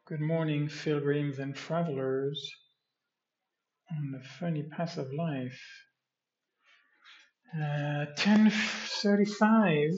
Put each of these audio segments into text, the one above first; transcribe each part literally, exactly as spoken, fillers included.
Good morning, pilgrims and travelers on the funny path of life. Uh, ten thirty-five,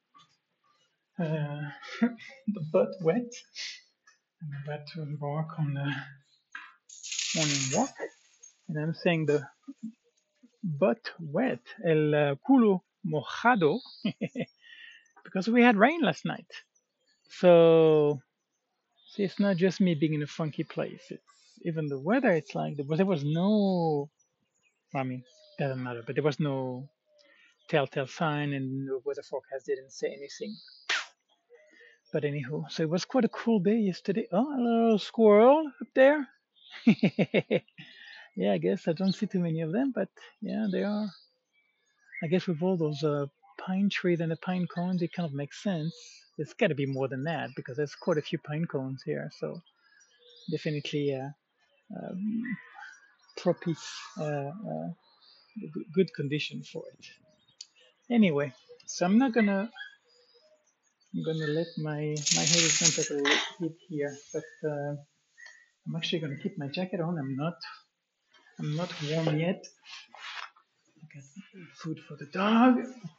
uh, the butt wet. I'm about to embark on the morning walk, and I'm saying the butt wet, el uh, culo mojado, because we had rain last night. So see, it's not just me being in a funky place. It's even the weather. It's like there was, there was no. I mean, doesn't matter, but there was no telltale sign, and the weather forecast didn't say anything. But anywho, so it was quite a cool day yesterday. Oh, a little squirrel up there. Yeah, I guess I don't see too many of them, but yeah, they are. I guess with all those uh, pine trees and the pine cones, it kind of makes sense. There's got to be more than that because there's quite a few pine cones here, so definitely uh, um, propice, uh, uh, good condition for it. Anyway, so I'm not gonna I'm gonna let my my head is gonna take a little hit here, but uh, I'm actually gonna keep my jacket on. I'm not I'm not warm yet. I got food for the dog,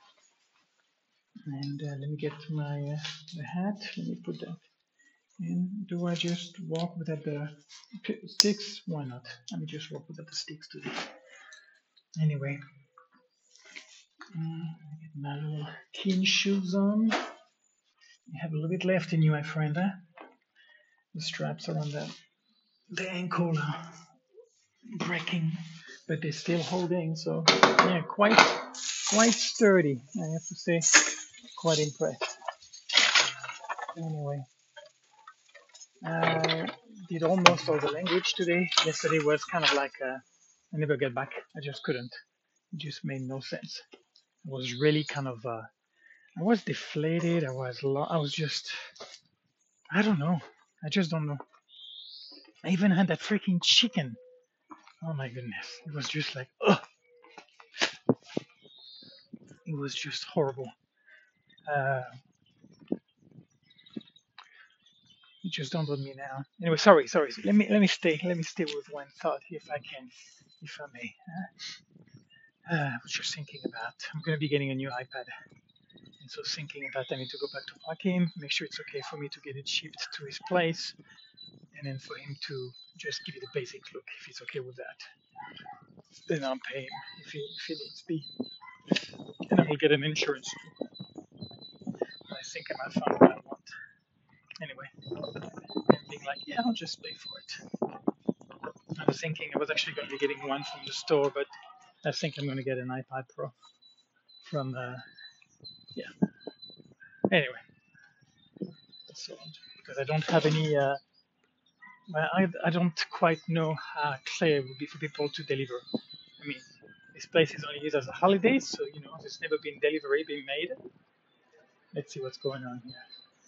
and uh, let me get my uh, the hat. Let me put that in. Do I just walk without the sticks? Why not? Let me just walk without the sticks today. Anyway, uh, get my little teen shoes on. You have a little bit left in you, my friend. Huh? The straps around the the ankle are breaking, but they're still holding. So yeah, quite quite sturdy. I have to say, quite impressed. Anyway, I did almost all the language today. Yesterday was kind of like uh, I never get back. I just couldn't. It just made no sense. I was really kind of uh, I was deflated. I was lo- I was just I don't know. I just don't know. I even had that freaking chicken. Oh my goodness! It was just like ugh. It was just horrible. Uh, You just don't want me now. Anyway, sorry, sorry. Let me let me stay. Let me stay with one thought if I can, if I may. Uh, I was just thinking about. I'm going to be getting a new iPad, and so thinking about I need to go back to Joaquin, make sure it's okay for me to get it shipped to his place, and then for him to just give it a basic look if he's okay with that. Then I'll pay him if he if he needs be, and I will get an insurance too. I think I might find what I want. Anyway, and being like, yeah, I'll just pay for it. I was thinking I was actually going to be getting one from the store, but I think I'm going to get an iPad Pro from, uh, yeah. Anyway, so because I don't have any, uh, well, I, I don't quite know how clear it would be for people to deliver. I mean, this place is only used as a holiday, so you know, there's never been delivery being made. Let's see what's going on here.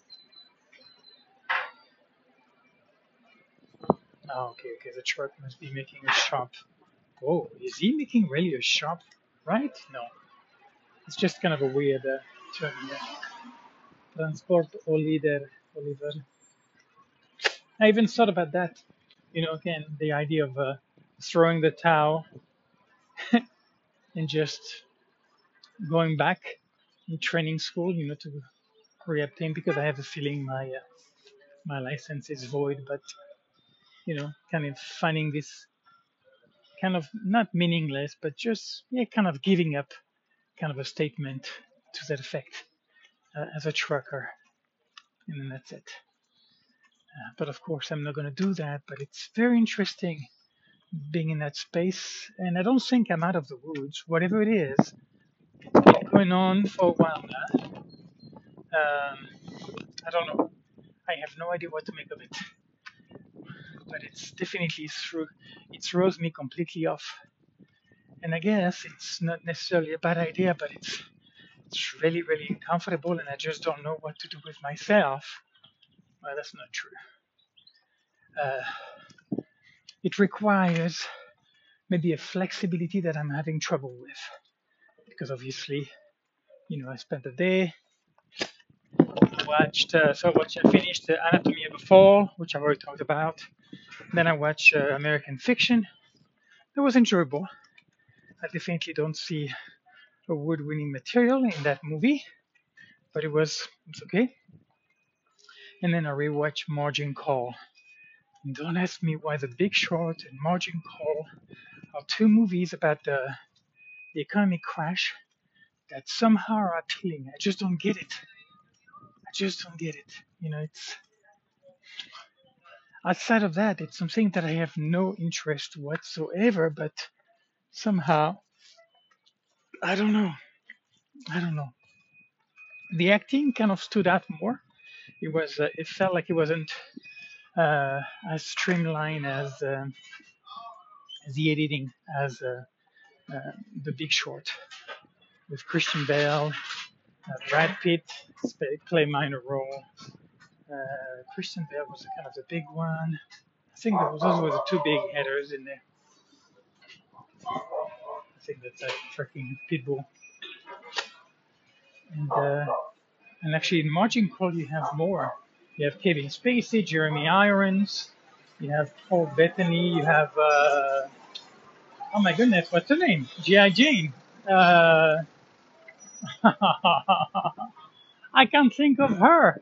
Oh, okay, okay, the truck must be making a shop. Oh, is he making really a shop? Right? No, it's just kind of a weird uh, term here. Transport Oliver. Oliver. I even thought about that. You know, again, the idea of uh, throwing the towel and just going back in training school, you know, to reobtain because I have a feeling my uh, my license is void. But you know, kind of finding this kind of not meaningless, but just yeah, kind of giving up, kind of a statement to that effect uh, as a trucker, and then that's it. Uh, but of course, I'm not going to do that. But it's very interesting being in that space, and I don't think I'm out of the woods. Whatever it is, it's been going on for a while now. Um, I don't know. I have no idea what to make of it, but it's definitely through. It throws me completely off, and I guess it's not necessarily a bad idea, but it's it's really really uncomfortable, and I just don't know what to do with myself. Well, that's not true. Uh, it requires maybe a flexibility that I'm having trouble with, because obviously, you know, I spent a day watched, uh, so I watched, I finished uh, Anatomy of a Fall, which I've already talked about. Then I watched uh, American Fiction. That was enjoyable. I definitely don't see award-winning material in that movie, but it was it's okay. And then I rewatched Margin Call. And don't ask me why The Big Short and Margin Call are two movies about the, the economic crash that somehow are appealing. I just don't get it. I just don't get it. You know, it's outside of that, it's something that I have no interest whatsoever, but somehow, I don't know. I don't know. The acting kind of stood out more. It was, uh, it felt like it wasn't uh, as streamlined as um, the editing as uh, uh, The Big Short, with Christian Bale, uh, Brad Pitt play minor role. Uh, Christian Bale was kind of the big one. I think those were the two big headers in there. I think that's a freaking Pitbull. And uh, and actually in Margin Call you have more. You have Kevin Spacey, Jeremy Irons, you have Paul Bettany, you have uh, oh my goodness, what's her name? G I. Jane. Uh, I can't think of her.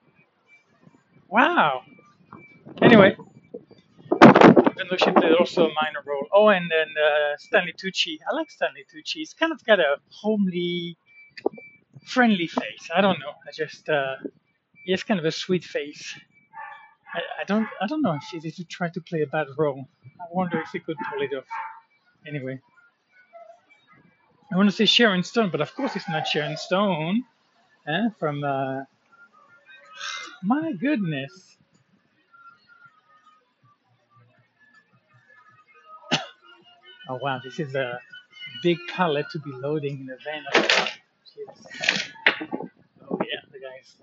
Wow. Anyway, even though she played also a minor role. Oh, and then uh, Stanley Tucci. I like Stanley Tucci. He's kind of got a homely, friendly face. I don't know. I just uh, he has kind of a sweet face. I, I don't I don't know if he, if he tried to play a bad role. I wonder if he could pull it off. Anyway, I want to say Sharon Stone, but of course it's not Sharon Stone. Eh? From uh, my goodness. Oh wow, this is a big pallet to be loading in a van. Jeez. Oh yeah, the guys.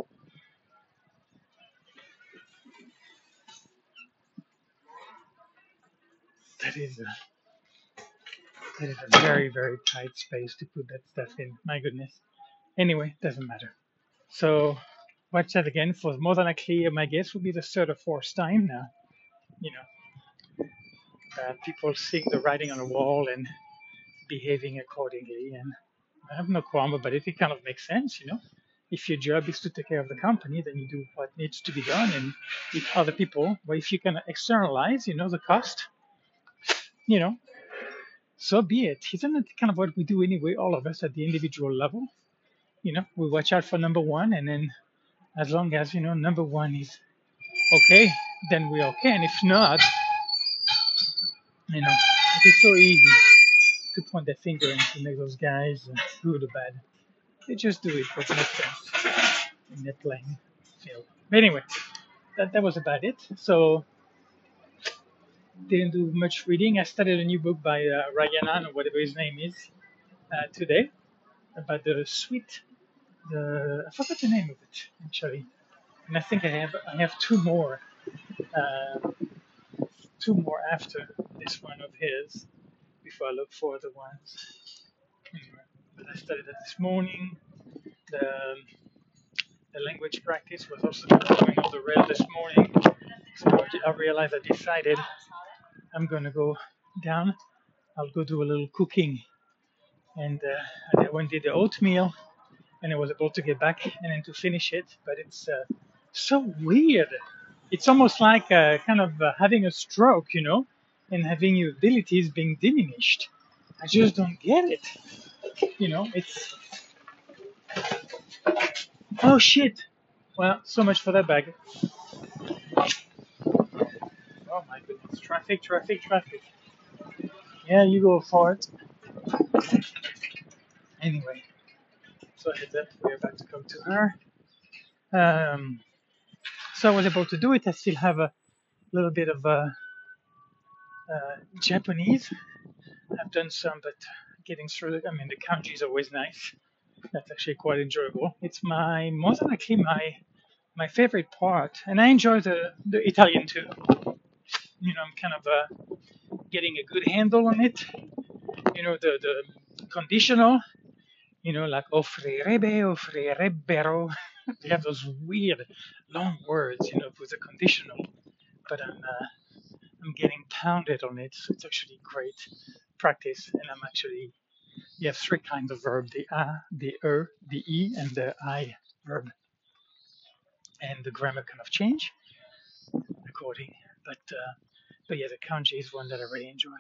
That is a that is a very very tight space to put that stuff in. My goodness. Anyway, doesn't matter. So watch that again for more than likely. My guess will be the third or fourth time now. You know, uh, people seeing the writing on the wall and behaving accordingly, and I have no qualm about it. It kind of makes sense, you know. If your job is to take care of the company, then you do what needs to be done, and if other people, well, if you can externalize, you know, the cost, you know, so be it. Isn't it kind of what we do anyway, all of us at the individual level? You know, we watch out for number one, and then as long as, you know, number one is okay, then we're okay. And if not, you know, it's so easy to point the finger and to make those guys uh, good or bad. They just do it what makes sense in their playing field. But anyway, that, that was about it. So didn't do much reading. I started a new book by uh, Ryan or whatever his name is uh, today about the sweet. The I forgot the name of it actually, and I think I have I have two more, uh, two more after this one of his before I look for other ones. Anyway, but I started that this morning. The the language practice was also going off the rail this morning. So I realized I decided I'm going to go down. I'll go do a little cooking. And uh, I went and did the oatmeal, and I was able to get back and then to finish it. But it's uh, so weird. It's almost like uh, kind of uh, having a stroke, you know, and having your abilities being diminished. I just don't get it. You know, it's... Oh, shit. Well, so much for that bag. Oh, my goodness. Traffic, traffic, traffic. Yeah, you go for it. Anyway, so heads up, we're about to come to her. Um, so I was able to do it. I still have a little bit of uh, uh, Japanese. I've done some, but getting through it, I mean, the kanji is always nice. That's actually quite enjoyable. It's my, more than likely my, my favorite part. And I enjoy the, the Italian too. You know, I'm kind of uh, getting a good handle on it. You know, the, the conditional, you know, like offrirebbe, offrirebbero. They have those weird long words, you know, with a conditional, but I'm uh, I'm getting pounded on it. So it's actually great practice, and I'm actually you have three kinds of verb: the a, the er, the e, and the I verb, and the grammar kind of change according. But uh, but yeah, the kanji is one that I really enjoy.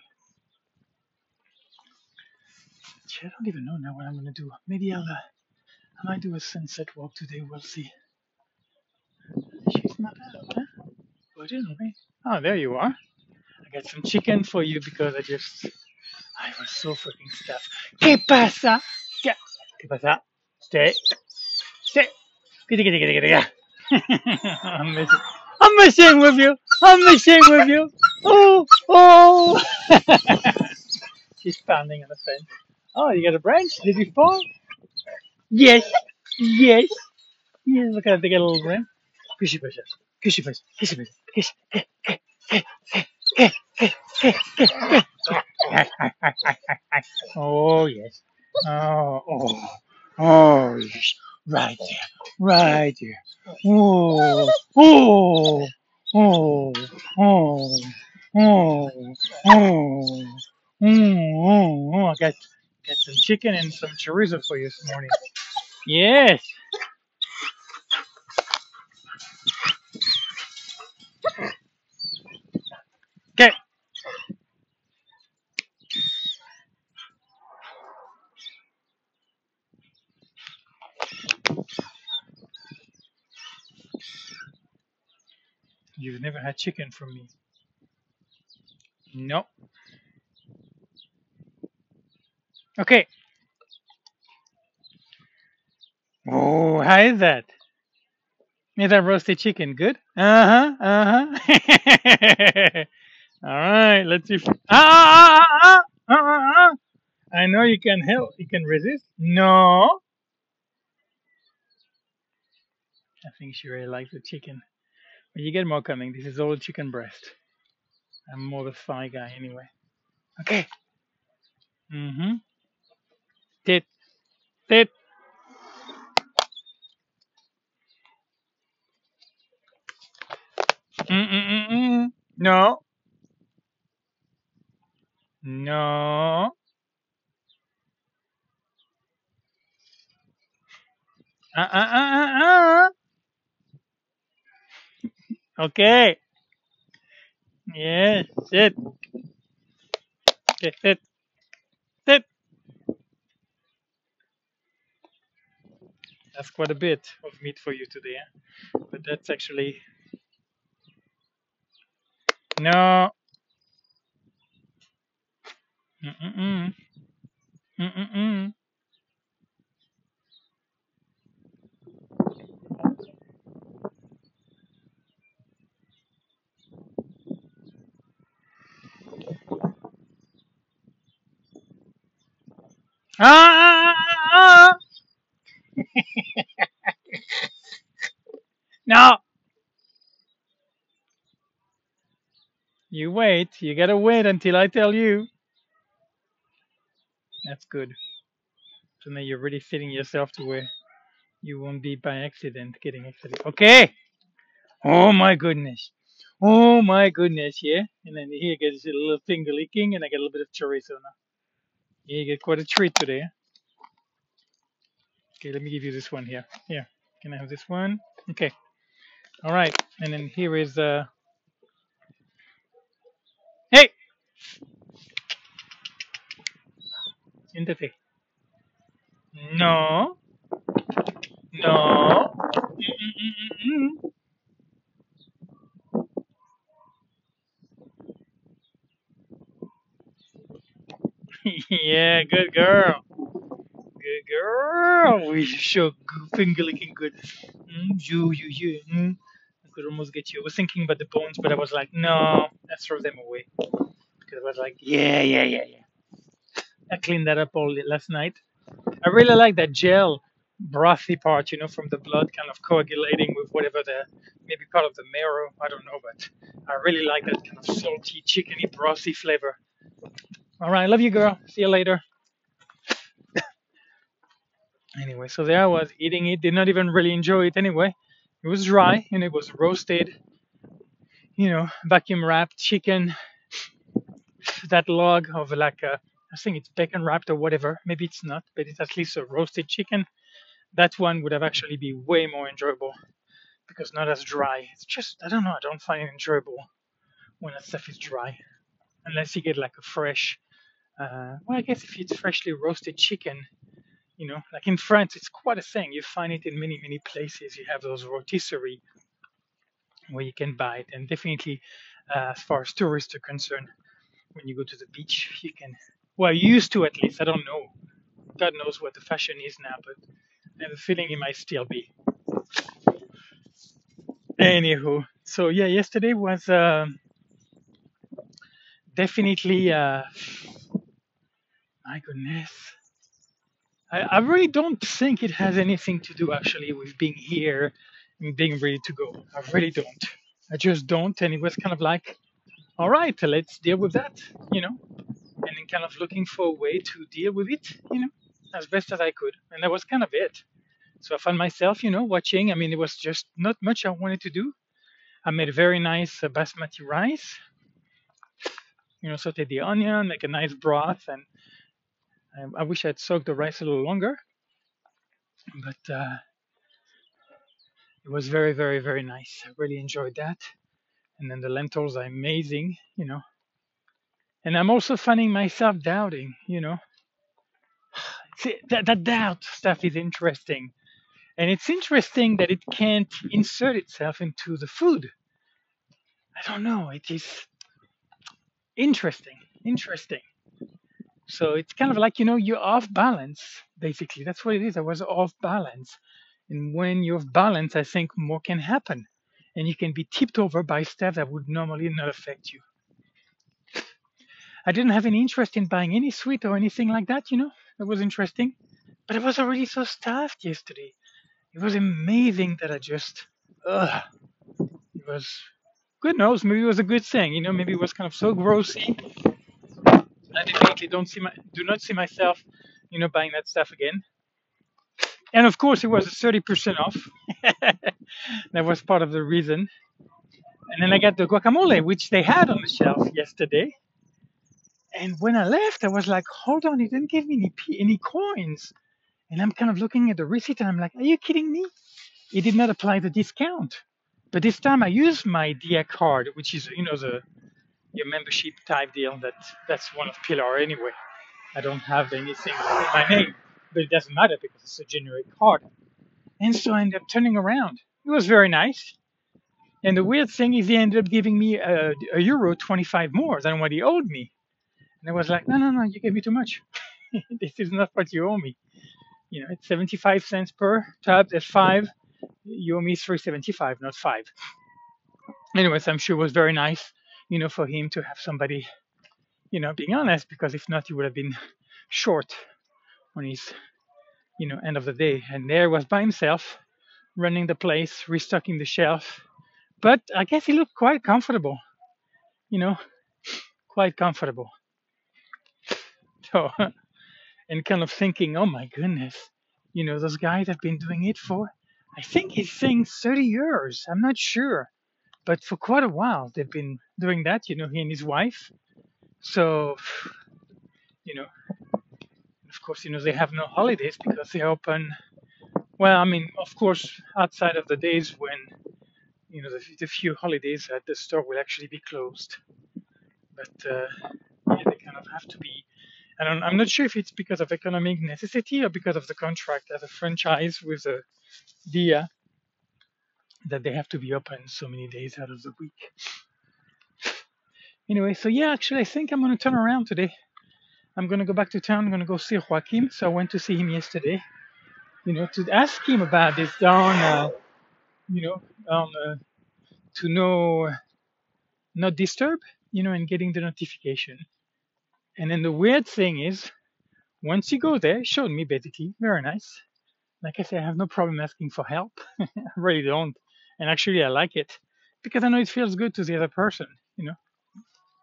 Gee, I don't even know now what I'm gonna do. Maybe I'll uh, I might do a sunset walk today. We'll see. She's not out, huh? But anyway, oh there you are. I got some chicken for you because I just I was so freaking stuffed. ¿Qué pasa? ¿Qué, ¿Qué pasa? Stay, stay. Giddy, giddy, giddy, giddy, yeah. I'm messing. I'm messing with you. I'm messing with you. Oh, oh. She's pounding on the fence. Oh, you got a branch? Did you fall? Yes, yes, yes. Look at they got a little branch. Kissy push, kissy push, kissy push, kiss, kiss, kiss, kiss, kiss, kiss, kiss, kiss. Oh yes. Oh, oh, oh yes. Right there, right there. Oh, oh, oh, oh, oh, oh, oh, oh, oh. I got got some chicken and some chorizo for you this morning. Yes. Okay. You've never had chicken from me. No. Okay. Oh, how is that? Is that roasted chicken good? Uh huh. Uh huh. All right. Let's see. If... Ah, ah, ah, ah, ah, ah, ah. I know you can help. You can resist. No. I think she really likes the chicken. But you get more coming. This is all chicken breast. I'm more the thigh guy anyway. Okay. Mm-hmm. Tit. Tit. Mm-mm-mm-mm. No. No. Uh-uh-uh-uh-uh. Okay. Yes. Sit. Sit. Sit. Sit. That's quite a bit of meat for you today. Eh? But that's actually no. Mm-mm-mm. Mm-mm-mm. Ah, ah, ah, ah. No. You wait. You gotta wait until I tell you. That's good. So now you're really fitting yourself to where you won't be by accident getting accident. Okay. Oh my goodness. Oh my goodness. Yeah. And then here gets a little finger licking, and I get a little bit of chorizo now. Yeah, you get quite a treat today. Okay, let me give you this one here. Here. Can I have this one? Okay. All right. And then here is uh. Hey. Siéntate. No. No. Mm-mm-mm-mm. Yeah, good girl. Good girl. We sure finger licking good. Mm, you, you, you. Mm. I could almost get you. I was thinking about the bones, but I was like, no, let's throw them away. Because I was like, yeah, yeah, yeah, yeah. I cleaned that up all last night. I really like that gel brothy part, you know, from the blood kind of coagulating with whatever the maybe part of the marrow. I don't know, but I really like that kind of salty, chickeny, brothy flavor. All right, love you, girl. See you later. Anyway, so there I was eating it. Did not even really enjoy it anyway. It was dry and it was roasted, you know, vacuum wrapped chicken, that log of like a, I think it's bacon wrapped or whatever. Maybe it's not, but it's at least a roasted chicken. That one would have actually be way more enjoyable because not as dry. It's just, I don't know, I don't find it enjoyable when that stuff is dry. Unless you get like a fresh, uh, well, I guess if it's freshly roasted chicken, you know, like in France, it's quite a thing. You find it in many, many places. You have those rotisserie where you can buy it. And definitely, uh, as far as tourists are concerned, when you go to the beach, you can, well, you used to at least. I don't know. God knows what the fashion is now, but I have a feeling it might still be. Anywho, so yeah, yesterday was um definitely, uh, my goodness. I, I really don't think it has anything to do actually with being here and being ready to go. I really don't. I just don't. And it was kind of like, all right, let's deal with that, you know, and then kind of looking for a way to deal with it, you know, as best as I could. And that was kind of it. So I found myself, you know, watching. I mean, it was just not much I wanted to do. I made a very nice uh, basmati rice, you know, sauteed the onion, make a nice broth. And I, I wish I'd soaked the rice a little longer, but uh, it was very, very, very nice. I really enjoyed that. And then the lentils are amazing, you know. And I'm also finding myself doubting, you know. See, that, that doubt stuff is interesting. And it's interesting that it can't insert itself into the food. I don't know. It is interesting. Interesting. So it's kind of like, you know, you're off balance, basically. That's what it is. I was off balance. And when you're off balance, I think more can happen. And you can be tipped over by stuff that would normally not affect you. I didn't have any interest in buying any sweet or anything like that, you know. It was interesting. But I was already so stuffed yesterday. It was amazing that I just, ugh, it was, good knows, maybe it was a good thing, you know, maybe it was kind of so grossy. I definitely don't see my, do not see myself, you know, buying that stuff again. And of course, it was thirty percent off. That was part of the reason. And then I got the guacamole, which they had on the shelf yesterday. And when I left, I was like, hold on, he didn't give me any, p- any coins. And I'm kind of looking at the receipt and I'm like, are you kidding me? It did not apply the discount. But this time I used my Dia card, which is, you know, the your membership type deal. That that's one of Pilar anyway. I don't have anything in my name, but it doesn't matter because it's a generic card. And so I ended up turning around. It was very nice. And the weird thing is, he ended up giving me a, a euro twenty-five more than what he owed me. And I was like, no, no, no, you gave me too much. This is not what you owe me. You know, it's seventy-five cents per tab. That's five. You owe me three seventy-five, not five. Anyways, I'm sure it was very nice, you know, for him to have somebody, you know, being honest, because if not, he would have been short on his, you know, end of the day. And there was by himself, running the place, restocking the shelf. But I guess he looked quite comfortable, you know, quite comfortable. So, and kind of thinking, oh my goodness, you know, those guys have been doing it for, I think he's saying thirty years. I'm not sure, but for quite a while they've been doing that, you know, he and his wife. So, you know, of course, you know, they have no holidays because they open, well, I mean, of course, outside of the days when, you know, the, the few holidays that the store will actually be closed. But, uh, yeah, they kind of have to be. And I'm, I'm not sure if it's because of economic necessity or because of the contract as a franchise with the Dia that they have to be open so many days out of the week. Anyway, so yeah, actually, I think I'm going to turn around today. I'm going to go back to town. I'm going to go see Joaquin. So I went to see him yesterday, you know, to ask him about this down, uh, you know, um, uh, to know, not disturb, you know, and getting the notification. And then the weird thing is, once you go there, it showed me basically, very nice. Like I say, I have no problem asking for help. I really don't. And actually, I like it because I know it feels good to the other person, you know,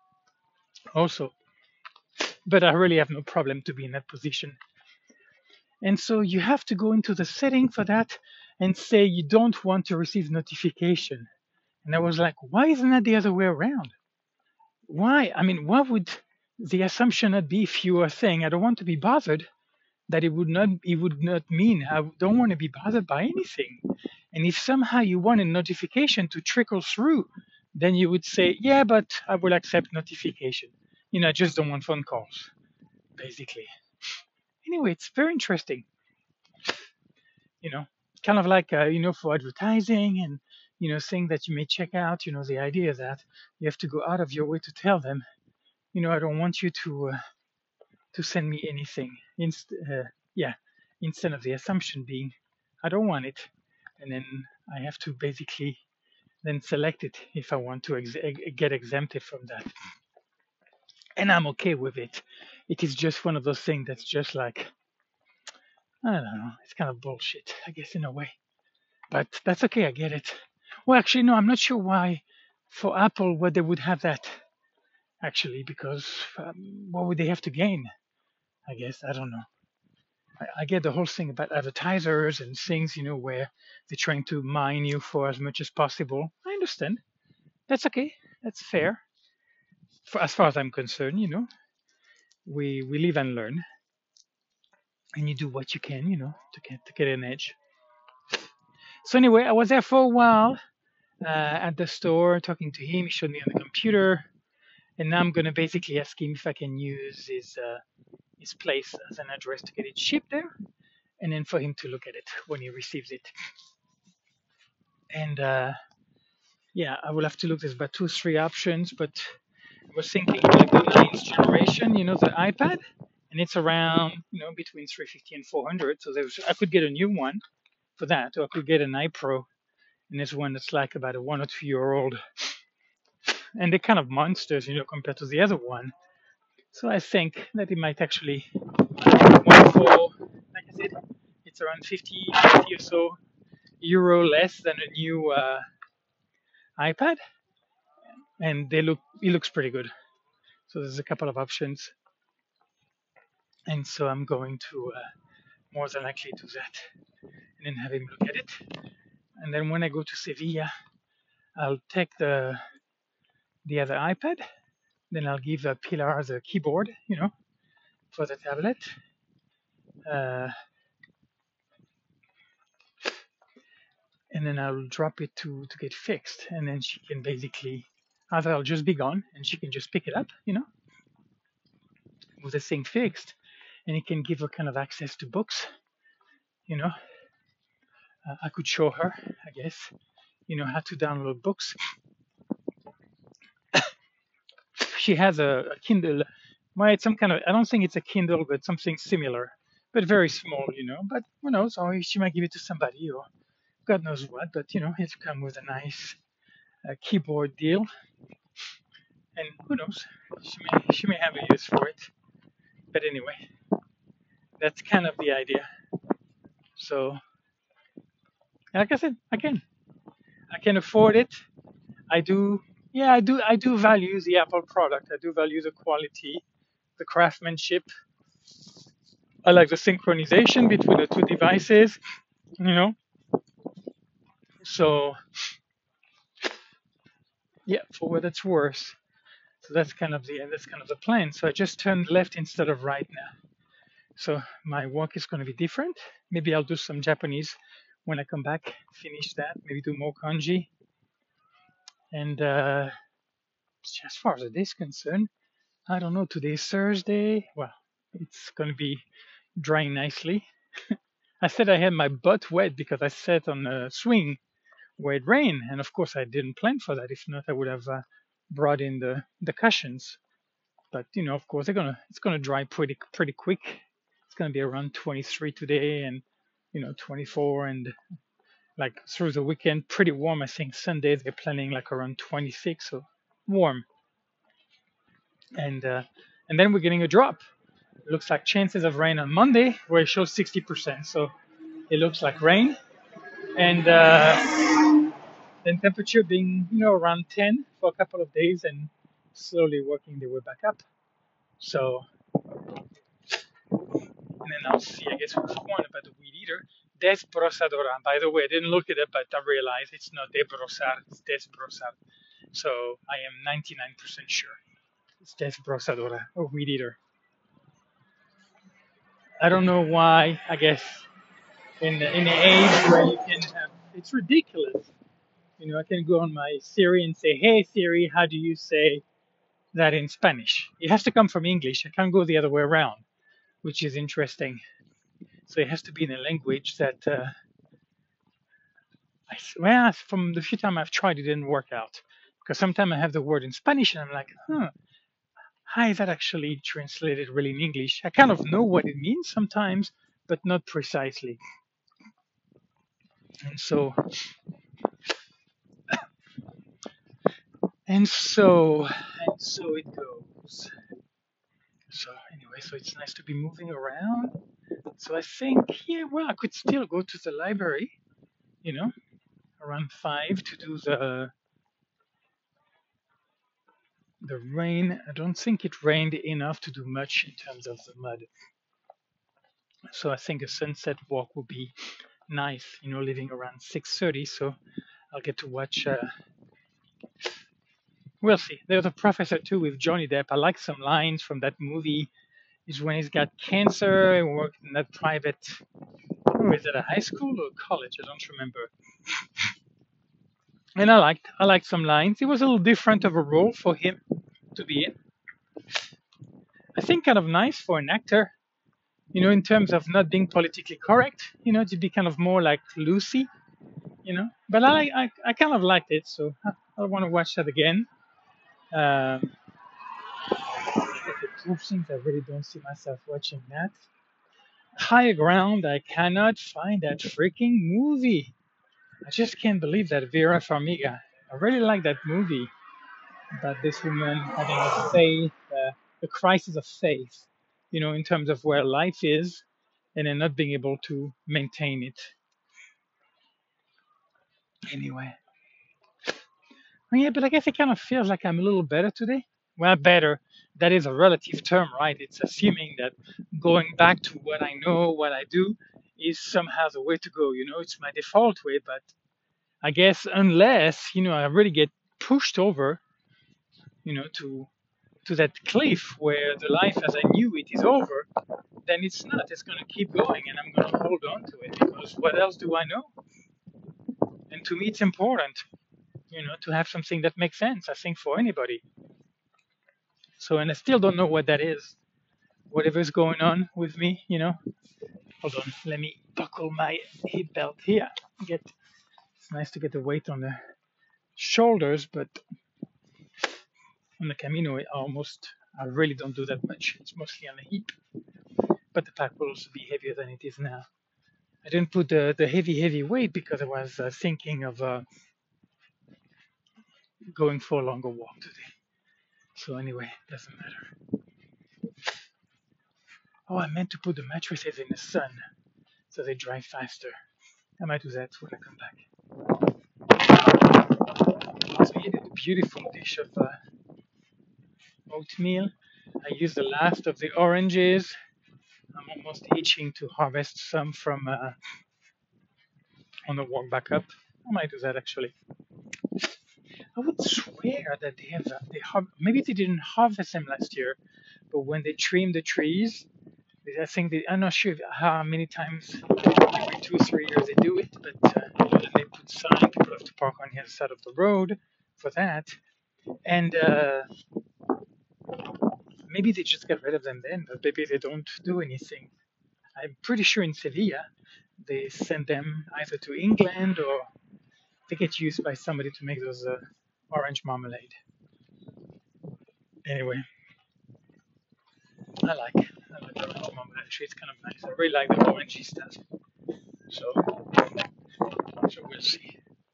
also. But I really have no problem to be in that position. And so you have to go into the setting for that and say you don't want to receive notification. And I was like, why isn't that the other way around? Why? I mean, what would the assumption not be if you were saying, I don't want to be bothered, that it would not it would not mean I don't want to be bothered by anything. And if somehow you want a notification to trickle through, then you would say, yeah, but I will accept notification. You know, I just don't want phone calls, basically. Anyway, it's very interesting, you know, kind of like, uh, you know, for advertising and, you know, saying that you may check out, you know, the idea that you have to go out of your way to tell them, you know, I don't want you to, uh, to send me anything. Inst- uh, yeah, instead of the assumption being, I don't want it. And then I have to basically then select it if I want to ex- get exempted from that. And I'm okay with it. It is just one of those things that's just like, I don't know, it's kind of bullshit, I guess, in a way. But that's okay, I get it. Well, actually, no, I'm not sure why for Apple, why they would have that, actually, because um, what would they have to gain? I guess, I don't know. I, I get the whole thing about advertisers and things, you know, where they're trying to mine you for as much as possible. I understand. That's okay. That's fair. For, as far as I'm concerned, you know, we, we live and learn, and you do what you can, you know, to get to get an edge. So anyway, I was there for a while uh, at the store talking to him. He showed me on the computer, and now I'm gonna basically ask him if I can use his uh, his place as an address to get it shipped there, and then for him to look at it when he receives it. And uh, yeah, I will have to look. There's about two or three options, but I was thinking like the ninth generation, you know, the iPad, and it's around, you know, between three fifty and four hundred. So there's, I could get a new one for that, or I could get an iPro, and there's one that's like about a one or two year old, and they're kind of monsters, you know, compared to the other one. So I think that it might actually one for, like I said, it's around fifty, fifty or so euro less than a new uh, iPad, and they look, it looks pretty good. So there's a couple of options, and so I'm going to uh, more than likely do that, and then have him look at it. And then when I go to Sevilla, I'll take the the other iPad. Then I'll give uh, Pilar the keyboard, you know, for the tablet. Uh, and then I'll drop it to to get fixed, and then she can basically either I'll just be gone and she can just pick it up, you know, with the thing fixed, and it can give her kind of access to books, you know. Uh, I could show her, I guess, you know, how to download books. She has a, a Kindle. Well, it's some kind of, I don't think it's a Kindle, but something similar, but very small, you know. But who knows? Or she might give it to somebody, or God knows what. But you know, it's come with a nice uh, keyboard deal, and who knows? She may she may have a use for it. But anyway, that's kind of the idea. So, like I said, I can I can afford it. I do. Yeah, I do. I do value the Apple product. I do value the quality, the craftsmanship. I like the synchronization between the two devices. You know, so yeah, for what it's worth. So that's kind of the that's kind of the plan. So I just turned left instead of right now. So my walk is going to be different. Maybe I'll do some Japanese when I come back. Finish that. Maybe do more kanji. And uh, as far as the day is concerned, I don't know. Today's Thursday. Well, it's going to be drying nicely. I said I had my butt wet because I sat on a swing where it rained, and of course I didn't plan for that. If not, I would have uh, brought in the the cushions. But you know, of course, they're gonna it's gonna dry pretty pretty quick. It's gonna be around twenty-three today, and you know, twenty-four, and like through the weekend, pretty warm. I think Sunday they're planning like around twenty-six, so warm. And uh, and then we're getting a drop. It looks like chances of rain on Monday, where it shows sixty percent. So it looks like rain, and uh, then temperature being you know around ten for a couple of days, and slowly working their way back up. So And then I'll see, I guess, which one about the weed eater. Desbrozadora. By the way, I didn't look it up, but I realized it's not debrozar, it's desbrozar. So I am ninety-nine percent sure it's desbrozadora, or weed eater. I don't know why. I guess in the, in the age where you can have, it's ridiculous. You know, I can go on my Siri and say, "Hey Siri, how do you say that in Spanish?" It has to come from English. I can't go the other way around, which is interesting. So it has to be in a language that, uh, I, well, from the few times I've tried, it didn't work out. Because sometimes I have the word in Spanish and I'm like, huh, how is that actually translated really in English? I kind of know what it means sometimes, but not precisely. And so, and so, and so it goes. So anyway, so it's nice to be moving around. So I think, yeah, well, I could still go to the library, you know, around five to do the the rain. I don't think it rained enough to do much in terms of the mud. So I think a sunset walk would be nice, you know, leaving around six thirty. So I'll get to watch. Uh, we'll see. There's a professor too with Johnny Depp. I like some lines from that movie. Is when he's got cancer and worked in that private. Oh, is it a high school or college? I don't remember. And I liked I liked some lines. It was a little different of a role for him to be in. I think kind of nice for an actor, you know, in terms of not being politically correct, you know, to be kind of more like Lucy, you know. But I I, I kind of liked it, so I, I want to watch that again. Um, two things I really don't see myself watching that. Higher Ground, I cannot find that freaking movie. I just can't believe that Vera Farmiga. I really like that movie about this woman having a faith, uh, the crisis of faith, you know, in terms of where life is, and then not being able to maintain it. Anyway, well, yeah, but I guess it kind of feels like I'm a little better today. Well, better. That is a relative term, right? It's assuming that going back to what I know, what I do, is somehow the way to go. You know, it's my default way, but I guess unless you know I really get pushed over, you know, to to that cliff where the life as I knew it is over, then it's not. It's going to keep going, and I'm going to hold on to it because what else do I know? And to me, it's important, you know, to have something that makes sense. I think for anybody. So, and I still don't know what that is. Whatever's going on with me, you know. Hold on, let me buckle my hip belt here. Get. It's nice to get the weight on the shoulders, but on the Camino, I almost, I really don't do that much. It's mostly on the hip, but the pack will also be heavier than it is now. I didn't put the, the heavy, heavy weight because I was uh, thinking of uh, going for a longer walk today. So anyway, doesn't matter. Oh, I meant to put the mattresses in the sun so they dry faster. I might do that when I come back. So you did a beautiful dish of uh, oatmeal. I used the last of the oranges. I'm almost itching to harvest some from uh, on the walk back up. I might do that actually. I would swear that they have uh, they har- maybe they didn't harvest them last year, but when they trim the trees, I think they, I'm not sure how many times every two or three years they do it, but uh, you know, then they put sign people have to park on the other side of the road for that, and uh, maybe they just get rid of them then, but maybe they don't do anything. I'm pretty sure in Sevilla they send them either to England or they get used by somebody to make those uh, orange marmalade. Anyway, I like I like orange marmalade. Actually, it's kind of nice. I really like the orangey stuff. So, so we'll see.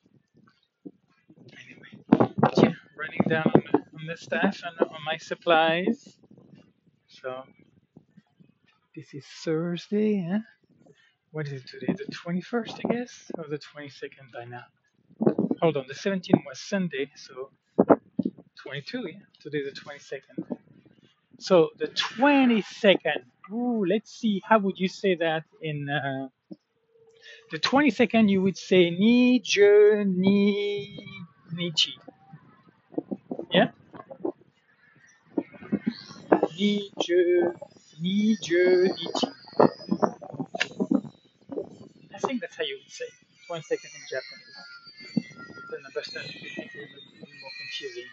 Anyway, but yeah, running down on the, on the staff and on my supplies. So this is Thursday. Huh? What is it today? The twenty-first, I guess, or the twenty-second by now. Hold on, the seventeenth was Sunday, so twenty-two. Yeah, today the twenty-second. So the twenty-second Ooh, let's see. How would you say that in uh, the twenty-second? You would say ni je ni nichi. Yeah, ni je ni je nichi. I think that's how you would say twenty-second in Japanese. Then the Western would make it a little more confusing.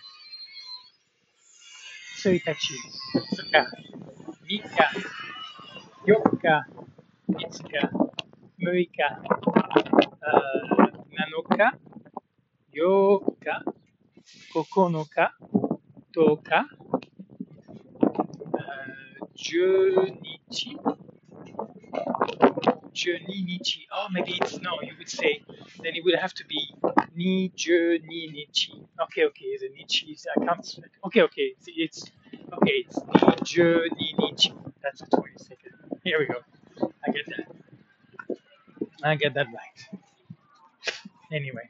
Soitachi, Tsuka, Mika, Yoka, Itsuka, Muika, uh, Nanoka, Yoka, Kokonoka, Toka, uh, Junichi, Junichi. Oh, maybe it's no. You would say then it would have to be ni ju ni nichi. Okay, okay. The nichi is I can't. Okay, okay. It's, it's okay. It's ni ju ni nichi. That's the twenty second. Here we go. I get that. I get that right. Anyway,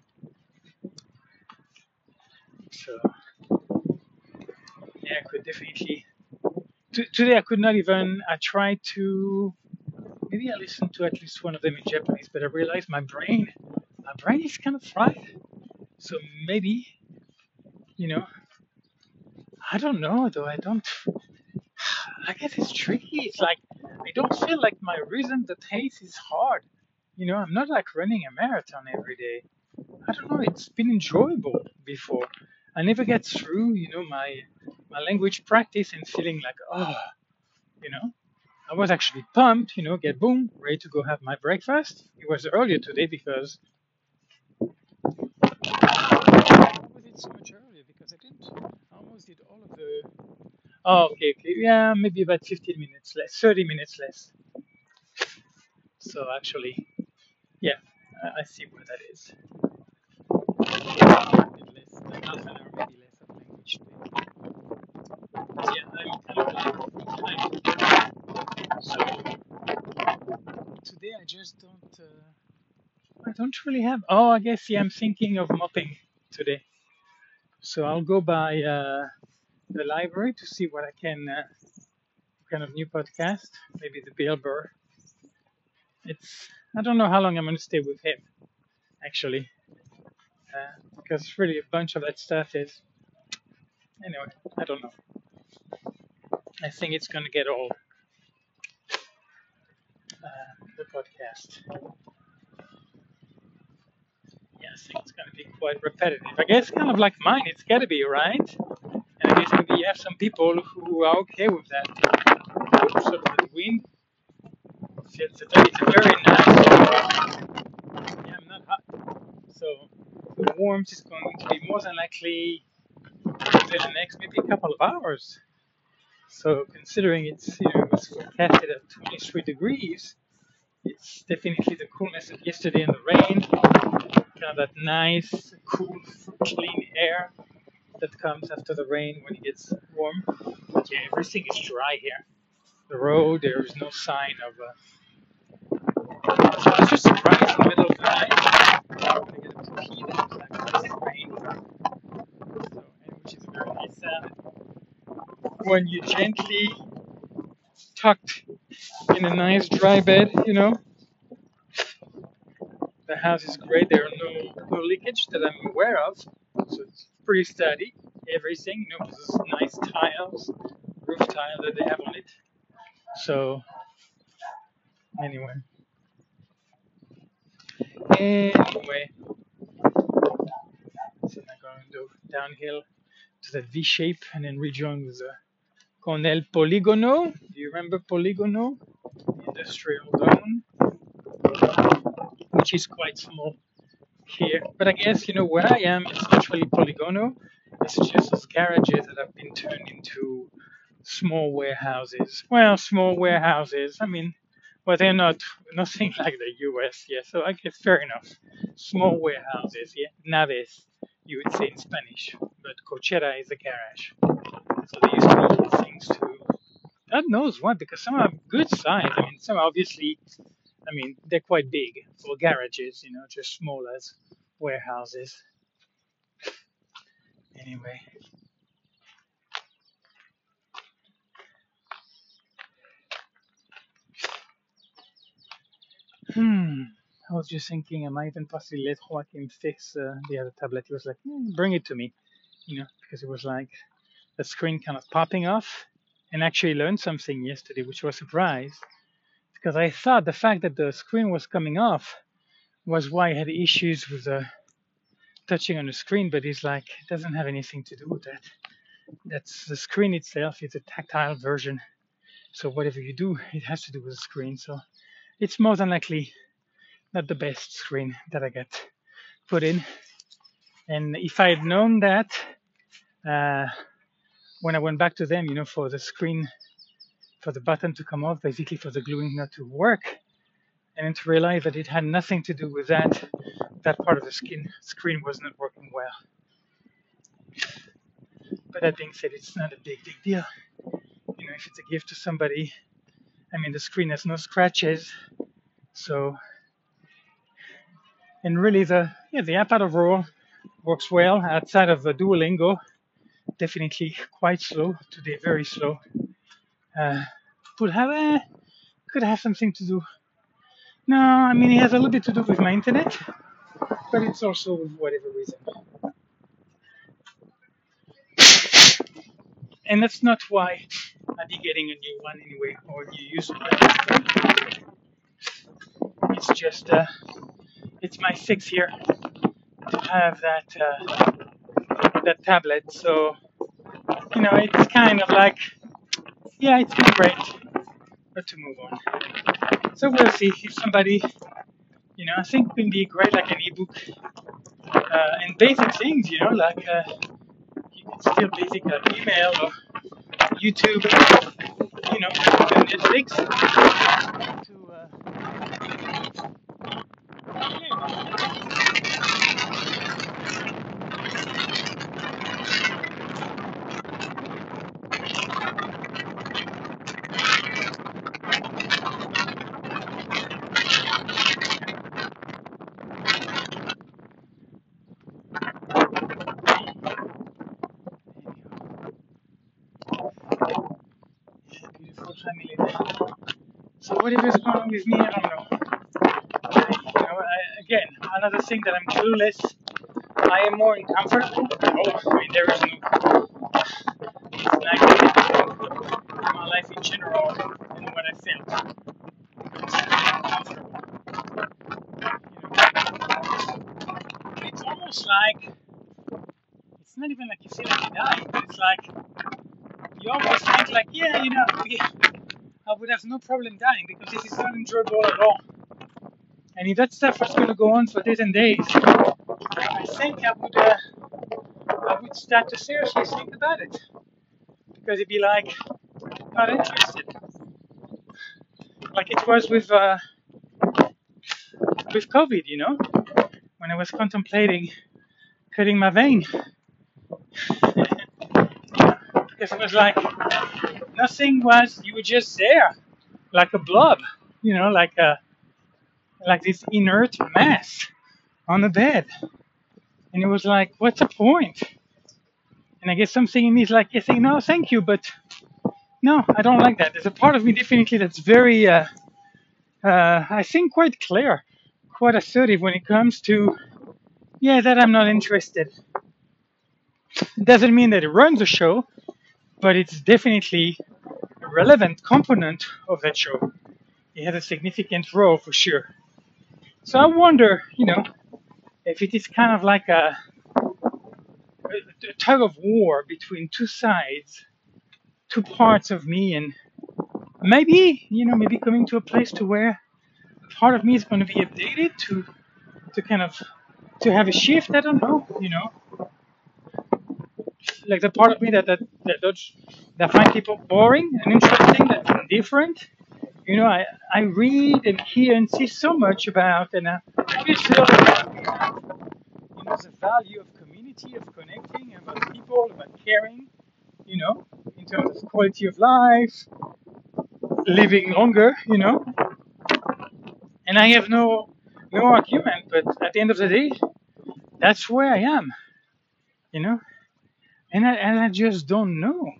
so yeah, I could definitely. T- today I could not even. I tried to. Maybe I listened to at least one of them in Japanese, but I realized my brain, my brain is kind of fried. So maybe you know, I don't know though. I don't. I guess it's tricky. It's like I don't feel like my rhythm, the pace is hard. You know, I'm not like running a marathon every day. I don't know. It's been enjoyable before. I never get through, you know, my my language practice and feeling like, oh, you know. I was actually pumped, you know, get boom, ready to go have my breakfast. It was earlier today because why was it so much earlier? Because I didn't. I almost did all of the. Oh, okay, okay, yeah, maybe about fifteen minutes less, thirty minutes less. So actually, yeah, I, I see where that is. A bit less, than half an hour, maybe less of language today. But yeah, I'm kind of like behind. So today I just don't. Uh, I don't really have. Oh, I guess yeah, I'm thinking of mopping today. So I'll go by uh, the library to see what I can. Uh, kind of new podcast, maybe the Bill Burr. It's I don't know how long I'm going to stay with him actually, uh, because really a bunch of that stuff is anyway. I don't know. I think it's going to get old. Uh, the podcast. Yeah, I think it's going to be quite repetitive. I guess kind of like mine. It's got to be right. And I guess maybe you have some people who are okay with that. Oops, sort of the wind. It's a, it's a very nice. Yeah, I'm not hot. So the warmth is going to be more than likely within the next maybe a couple of hours. So considering it's you know it's forecasted at twenty-three degrees, it's definitely the coolness of yesterday and the rain, kind of that nice, cool, clean air that comes after the rain when it gets warm. But yeah, everything is dry here. The road, there is no sign of. Uh, I was just surprised in the middle of the night when I get a pee that was like rain. So, and which is a very nice sound. When you gently tucked in a nice dry bed, you know, the house is great. There are no, no leakage that I'm aware of, so it's pretty steady. Everything, you know, this nice tiles, roof tile that they have on it. So anyway, anyway, so I'm going to go downhill to that V shape and then rejoin with the Cornell Poligono. Do you remember Poligono? The industrial zone, which is quite small here. But I guess, you know, where I am, it's literally Poligono. It's just those garages that have been turned into small warehouses. Well, small warehouses. I mean, well, they're not nothing like the U S. Yeah, so I guess fair enough. Small warehouses. Yeah, naves, you would say in Spanish, but cochera is a garage. So they used to be things to. God knows what, because some are good size. I mean, some are obviously. I mean, they're quite big for garages. You know, just small as warehouses. Anyway, Hmm. I was just thinking I might even possibly let Joaquin fix uh, the other tablet. He was like, "Hmm, bring it to me, you know, because it was like the screen kind of popping off. And actually learned something yesterday, which was a surprise because I thought the fact that the screen was coming off was why I had issues with uh, touching on the screen, but it's like it doesn't have anything to do with that. That's the screen itself. It's a tactile version. So whatever you do, it has to do with the screen. So it's more than likely not the best screen that I get put in. And if I had known that uh, when I went back to them, you know, for the screen, for the button to come off, basically for the gluing not to work, and then to realize that it had nothing to do with that, that part of the skin screen was not working well. But that being said, it's not a big, big deal. You know, if it's a gift to somebody, I mean, the screen has no scratches, so and really the yeah the app overall works well outside of the Duolingo. Definitely quite slow today, very slow. Uh, could have uh, could have something to do. No, I mean it has a little bit to do with my internet, but it's also with whatever reason. And that's not why I'll be getting a new one anyway, or a new user. It's just uh, it's my fix here to have that uh, that tablet. So you know, it's kind of like yeah, it's been great, but to move on. So we'll see if somebody, you know, I think it can be great like an ebook uh, and basic things, you know, like uh, you can still basic like email or YouTube, you know, Netflix to uh, beautiful family. So whatever's going on with me, I don't know. I, you know, I, again, another thing that I'm clueless. I am more uncomfortable. Oh, I mean, there is no like in my life in general and what I felt. It's uncomfortable. You know, it's almost like it's not even like you feel like you're dying, but it's like you almost think like, yeah, you know, I would have no problem dying because this is not enjoyable at all. And if that stuff was going to go on for days and days, I think I would, uh, I would start to seriously think about it because it'd be like not interested, like it was with uh, with COVID, you know, when I was contemplating cutting my vein, because it was like nothing was, you were just there, like a blob, you know, like a like this inert mass on the bed, and it was like, what's the point? And I guess something in me is like, yeah, saying, no, thank you, but no, I don't like that. There's a part of me definitely that's very, uh, uh, I think, quite clear, quite assertive when it comes to, yeah, that I'm not interested. It doesn't mean that it runs the show, but it's definitely a relevant component of that show. It has a significant role for sure. So I wonder, you know, if it is kind of like a, a tug of war between two sides, two parts of me, and maybe, you know, maybe coming to a place to where part of me is going to be updated to to kind of to have a shift. I don't know, you know, like the part of me that that that that, that find people boring and interesting, that's indifferent. You know, I I read and hear and see so much about, and uh, obviously all about, you know, the value of community, of connecting, about people, about caring. You know, in terms of quality of life, living longer. You know, and I have no no argument, but at the end of the day, that's where I am, you know, and I and I just don't know.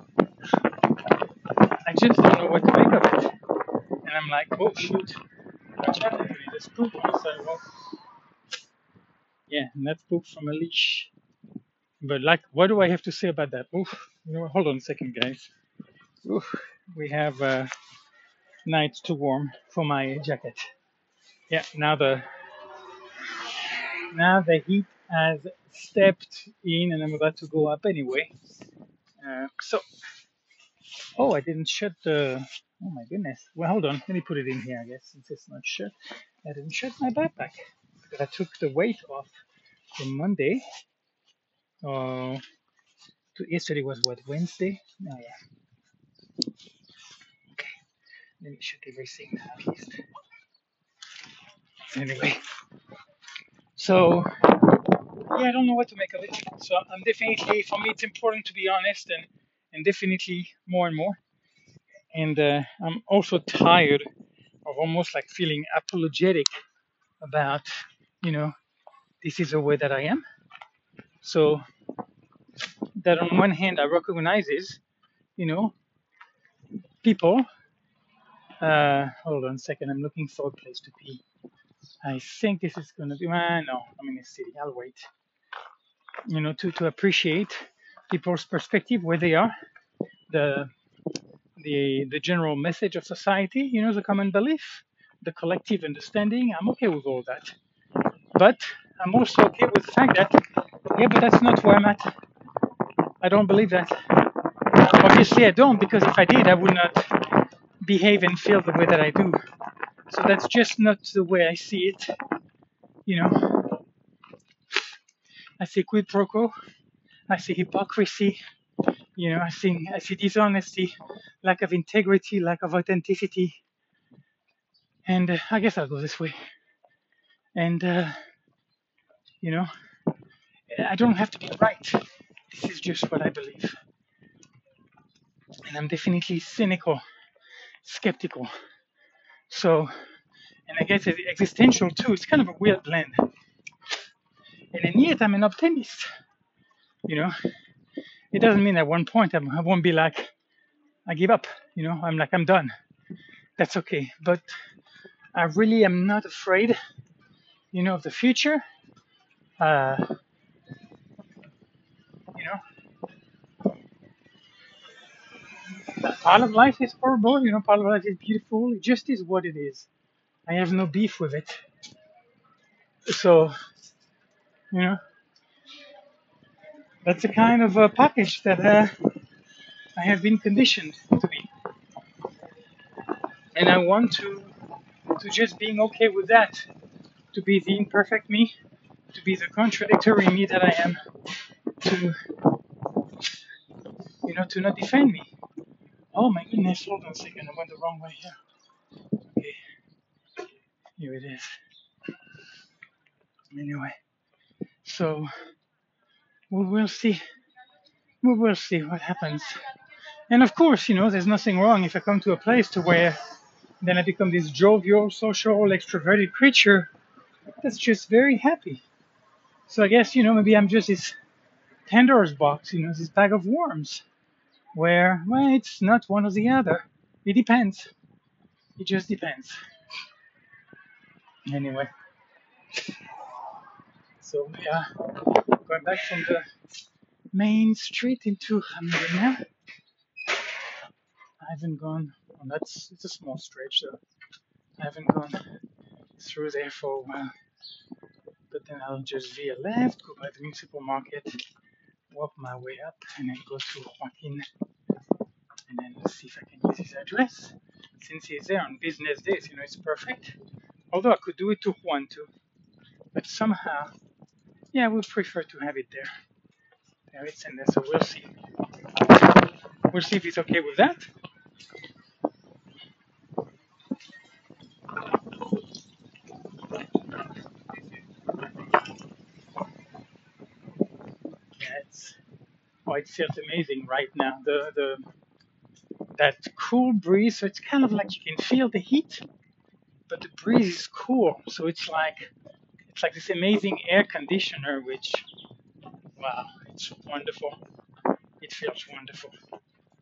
I just don't know what to make of it, and I'm like, oh shoot, Watch out, Anthony. There's poop on the sidewalk. Yeah, and that's poop from a leash. But like, what do I have to say about that? Oof. You know, hold on a second, guys. Oof. We have uh, nights too warm for my jacket. Yeah, now the now the heat has stepped in, and I'm about to go up anyway. Uh, so, oh, I didn't shut the. Oh my goodness. Well, hold on. Let me put it in here, I guess, since it's not shut. I didn't shut my backpack because I took the weight off from Monday. Oh, to yesterday was what, Wednesday? Oh yeah. Okay. Let me shut everything now at least. Anyway, so yeah, I don't know what to make of it. So I'm definitely, for me, it's important to be honest, and and definitely more and more. And uh, I'm also tired of almost like feeling apologetic about, you know, this is the way that I am. So that on one hand I recognizes, you know, people. Uh, hold on a second. I'm looking for a place to pee. I think this is gonna be. Uh, no, I'm in a city. I'll wait. You know, to to appreciate people's perspective where they are, the the the general message of society. You know, the common belief, the collective understanding. I'm okay with all that, but I'm also okay with the fact that yeah, but that's not where I'm at. I don't believe that. Obviously, I don't, because if I did, I would not behave and feel the way that I do. So that's just not the way I see it. You know, I see quid pro quo. I see hypocrisy. You know, I see I see dishonesty, lack of integrity, lack of authenticity, and uh, I guess I'll go this way. And uh, you know, I don't have to be right. This is just what I believe, and I'm definitely cynical, skeptical. So, and I guess it's existential too. It's kind of a weird blend. And then yet I'm an optimist. You know, it doesn't mean at one point I'm, I won't be like, I give up. You know, I'm like, I'm done. That's okay. But I really am not afraid, you know, of the future. Uh, you know, part of life is horrible. You know, part of life is beautiful. It just is what it is. I have no beef with it. So, you know, that's a kind of a package that uh, I have been conditioned to be. And I want to, to just being okay with that, to be the imperfect me, to be the contradictory me that I am, to, you know, to not defend me. Oh my goodness, hold on a second, I went the wrong way here. Okay, here it is. Anyway, so we will see. We will see what happens. And of course, you know, there's nothing wrong if I come to a place to where then I become this jovial, social, extroverted creature that's just very happy. So I guess, you know, maybe I'm just this Pandora's box, you know, this bag of worms, where, well, it's not one or the other. It depends. It just depends. Anyway, so yeah, going back from the main street into Hamburg now. I haven't gone, well, that's, it's a small stretch, so I haven't gone through there for a while. But then I'll just veer left, go by the municipal market, walk my way up, and then go to Joaquin, and then see if I can use his address. Since he's there on business days, you know, it's perfect. Although I could do it to Juan too. But somehow, yeah, I would prefer to have it there. There it's in there, so we'll see. We'll see if he's okay with that. Yeah, it's, oh, it feels amazing right now. The the that cool breeze, so it's kind of like you can feel the heat, but the breeze is cool. So it's like it's like this amazing air conditioner, which, wow, it's wonderful. It feels wonderful.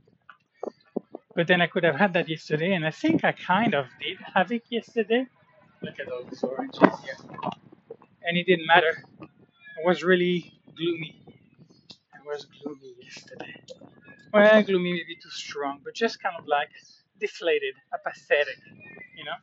But then I could have had that yesterday, and I think I kind of did have it yesterday. Look at all these oranges here. And it didn't matter. It was really gloomy. It was gloomy yesterday. Well, gloomy maybe too strong, but just kind of like deflated, apathetic, you know?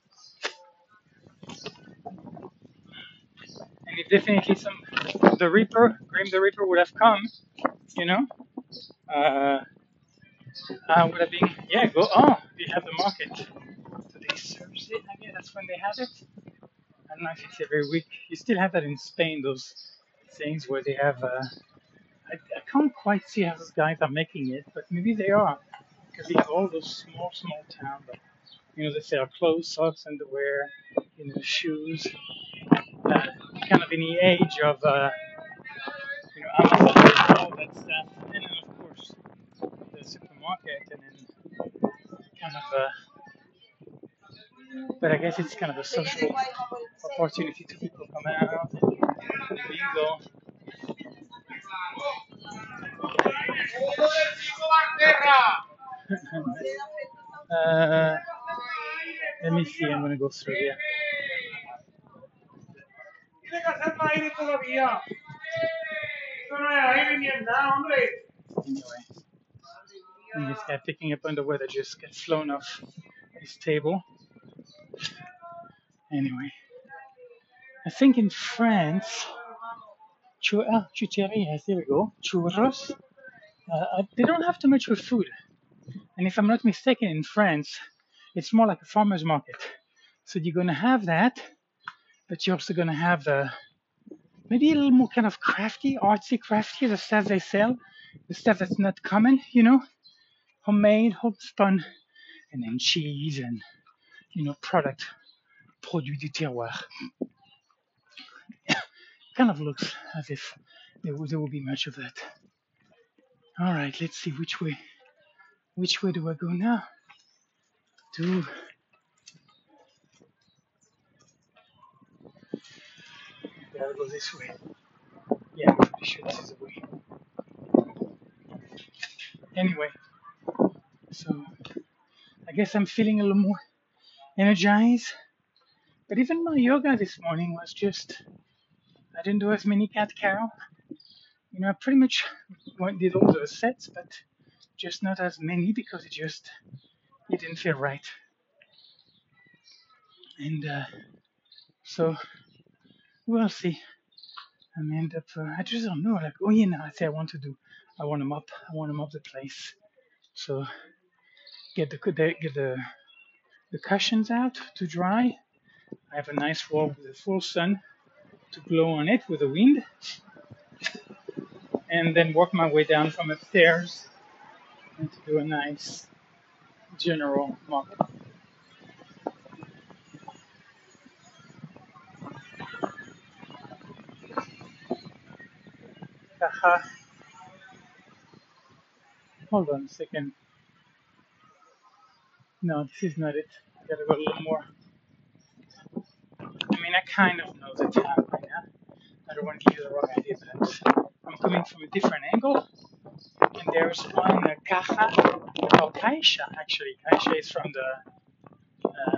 And if definitely some, the Reaper, Grim the Reaper would have come, you know? Uh, I would have been, yeah, go, oh, they have the market. Do they serve it? I guess that's when they have it. I don't know if it's every week. You still have that in Spain, those things where they have, uh, I, I can't quite see how those guys are making it, but maybe they are. Because they have all those small, small towns. But, you know, they sell clothes, socks, underwear, you know, shoes. Uh, kind of in the age of, uh, you know, Amazon, all that stuff. And then, of course, the supermarket, and then kind of, uh, but I guess it's kind of a social opportunity to people come out and bingo. uh, let me see, I'm gonna go through here. Anyway, and this guy picking up underwear that just got flown off his table. Anyway, I think in France, chur- ah, chucherías, there we go, churros. Uh, they don't have too much with food. And if I'm not mistaken, in France, it's more like a farmer's market. So you're going to have that, but you're also going to have the maybe a little more kind of crafty, artsy, crafty, the stuff they sell, the stuff that's not common, you know, homemade, homespun, and then cheese and, you know, product, produit du terroir. Kind of looks as if there will, there will be much of that. All right, let's see which way. Which way do I go now? To gotta go this way. Yeah, I'm pretty sure this is the way. Anyway, so I guess I'm feeling a little more energized. But even my yoga this morning was just, I didn't do as many cat cow. You know, I pretty much did all the sets, but just not as many because it just, it didn't feel right. And uh, so we'll see. I may end up, uh, I just don't know. Like, oh yeah, no, I say I want to do, I want to mop, I want to mop the place. So get the get the the cushions out to dry. I have a nice wall with the full sun to blow on it with the wind, and then work my way down from upstairs and to do a nice general mop. Haha. Hold on a second. No, this is not it. I gotta go a little more. I mean, I kind of know the town by now. I don't want to give you the wrong idea, but I'm coming from a different angle. And there's one uh, Caja, or Caixa actually. Caixa is from the um,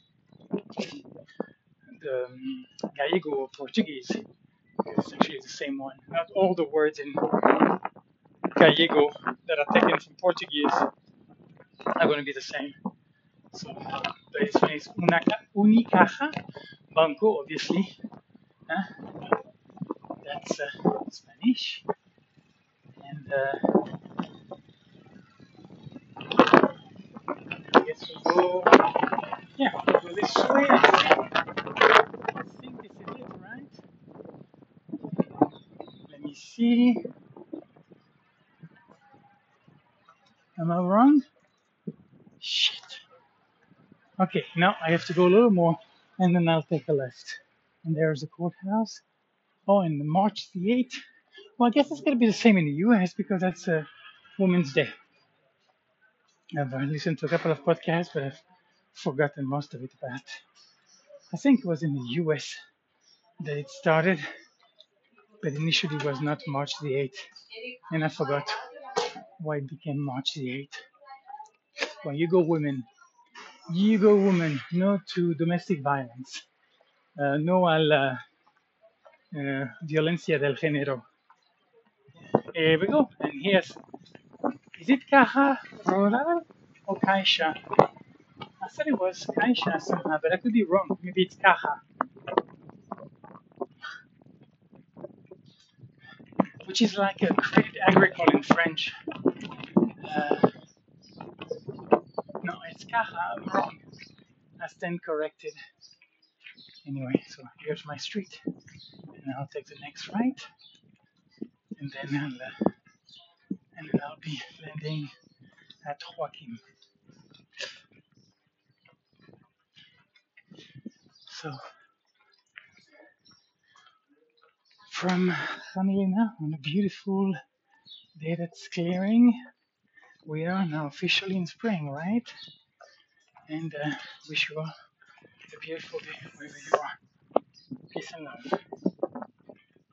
the um, Gallego or Portuguese. It's actually the same one. Not all the words in Gallego that are taken from Portuguese are going to be the same. So this one is una, Unicaja Banco, obviously. Huh? That's uh, Spanish. And uh, I guess we'll go, yeah, we'll go this way, I think. I think this is it, right? Let me see. Am I wrong? Shit. Okay, now I have to go a little more, and then I'll take a left. And there's the courthouse. Oh, and March the eighth. Well, I guess it's going to be the same in the U S because that's uh, Women's Day. I've uh, listened to a couple of podcasts, but I've forgotten most of it about. I think it was in the U S that it started, but initially it was not March the eighth. And I forgot why it became March the eighth. Well, you go, women. Yigo woman, no to domestic violence, uh, no a la uh, violencia del género. Here we go, and here's, is it caja rural or caixa? I thought it was caixa somehow, but I could be wrong. Maybe it's caja, which is like a Crédit Agricole in French. Uh, no, it's caja, I'm wrong. I stand corrected. Anyway, so here's my street, and I'll take the next right, and then I'll, uh, and then I'll be landing at Joaquim. So from Jamilena on a beautiful day that's clearing, we are now officially in spring, right? And uh, wish you all a beautiful day wherever you are. Peace and love.